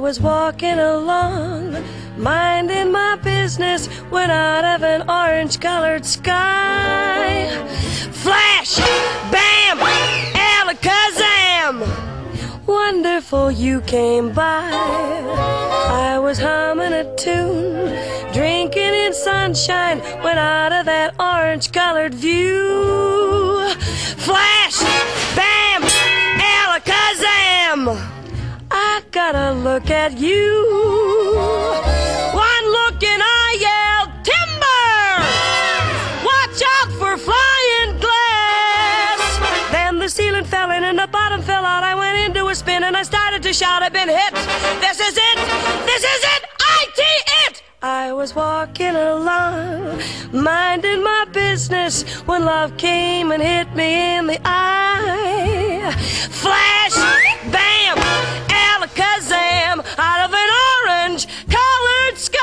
was walking along, minding my business, when out of an orange-colored sky, flash, bam, alakazam, wonderful you came by. I was humming a tune, drinking in sunshine, when out of that orange-colored view, flash, bam, alakazam, I gotta look at you. One look and I yelled, timber! Watch out for flying glass! Then the ceiling fell in and the bottom fell out. I went into a spin and I started to shout, I've been hit. This is it! This is it! it! I was walking along, minding my business, when love came and hit me in the eye. Flash, bam, alakazam, out of an orange-colored sky.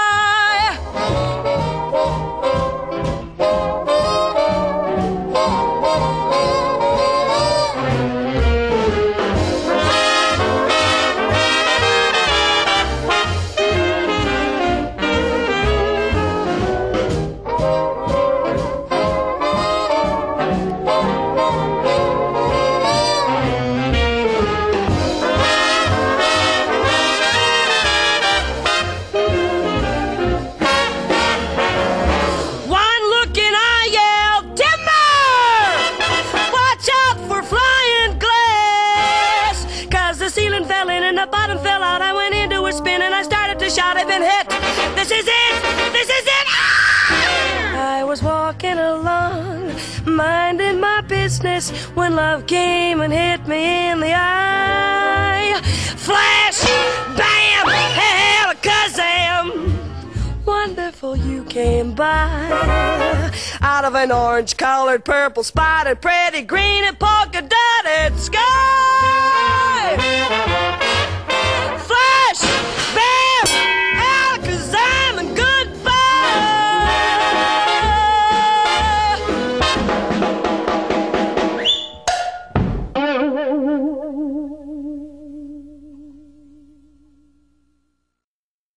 The bottom fell out. I went into a spin and I started to shout, I've been hit. This is it! This is it! Ah! I was walking along, minding my business, when love came and hit me in the eye. Flash! Bam! Alakazam! Wonderful you came by. Out of an orange-colored, purple-spotted, pretty green and polka-dotted